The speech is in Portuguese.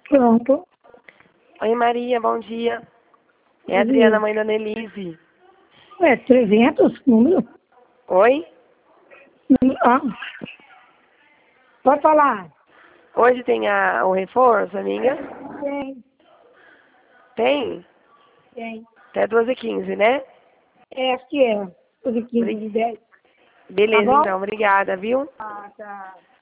Pronto. Oi, Maria, bom dia. É a Adriana, mãe da Nelise. 300 número? Oi? Ah. Pode falar. Hoje tem o reforço, amiga? Tem. Tem? Tem. Até 12h15, né? Acho que é. 15 de 10. Beleza, Tá bom? então. Obrigada, viu? Ah, tá.